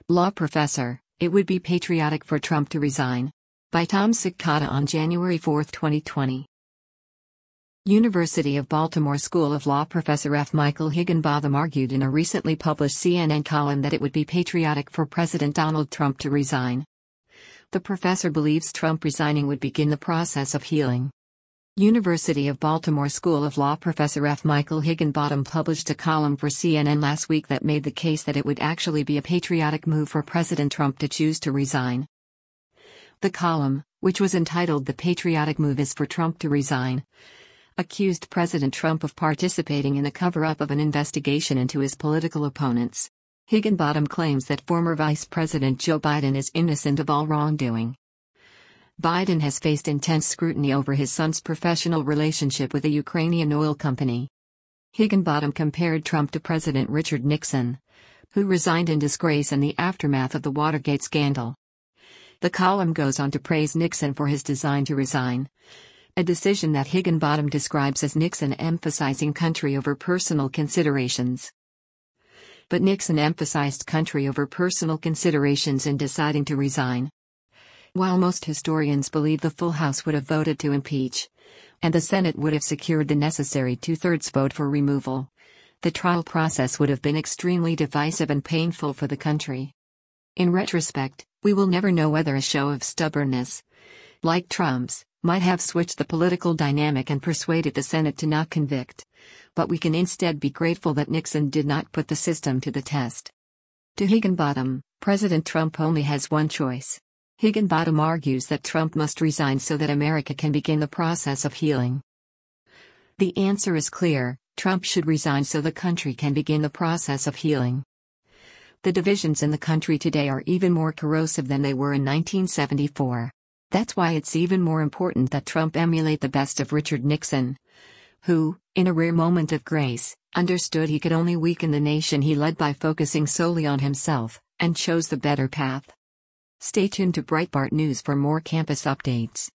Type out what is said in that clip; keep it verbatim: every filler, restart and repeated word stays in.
Law professor, it would be patriotic for Trump to resign. By Tom Sikata on January fourth, twenty twenty. University of Baltimore School of Law professor F. Michael Higginbotham argued in a recently published C N N column that it would be patriotic for President Donald Trump to resign. The professor believes Trump resigning would begin the process of healing. University of Baltimore School of Law professor F. Michael Higginbotham published a column for C N N last week that made the case that it would actually be a patriotic move for President Trump to choose to resign. The column, which was entitled "The Patriotic Move is for Trump to Resign," accused President Trump of participating in a cover-up of an investigation into his political opponents. Higginbotham claims that former Vice President Joe Biden is innocent of all wrongdoing. Biden has faced intense scrutiny over his son's professional relationship with a Ukrainian oil company. Higginbotham compared Trump to President Richard Nixon, who resigned in disgrace in the aftermath of the Watergate scandal. The column goes on to praise Nixon for his decision to resign, a decision that Higginbotham describes as Nixon emphasizing country over personal considerations. But Nixon emphasized country over personal considerations in deciding to resign. While most historians believe the full House would have voted to impeach, and the Senate would have secured the necessary two-thirds vote for removal, the trial process would have been extremely divisive and painful for the country. In retrospect, we will never know whether a show of stubbornness, like Trump's, might have switched the political dynamic and persuaded the Senate to not convict, but we can instead be grateful that Nixon did not put the system to the test. To Higginbotham, President Trump only has one choice. Higginbotham argues that Trump must resign so that America can begin the process of healing. The answer is clear: Trump should resign so the country can begin the process of healing. The divisions in the country today are even more corrosive than they were in nineteen seventy-four. That's why it's even more important that Trump emulate the best of Richard Nixon, who, in a rare moment of grace, understood he could only weaken the nation he led by focusing solely on himself, and chose the better path. Stay tuned to Breitbart News for more campus updates.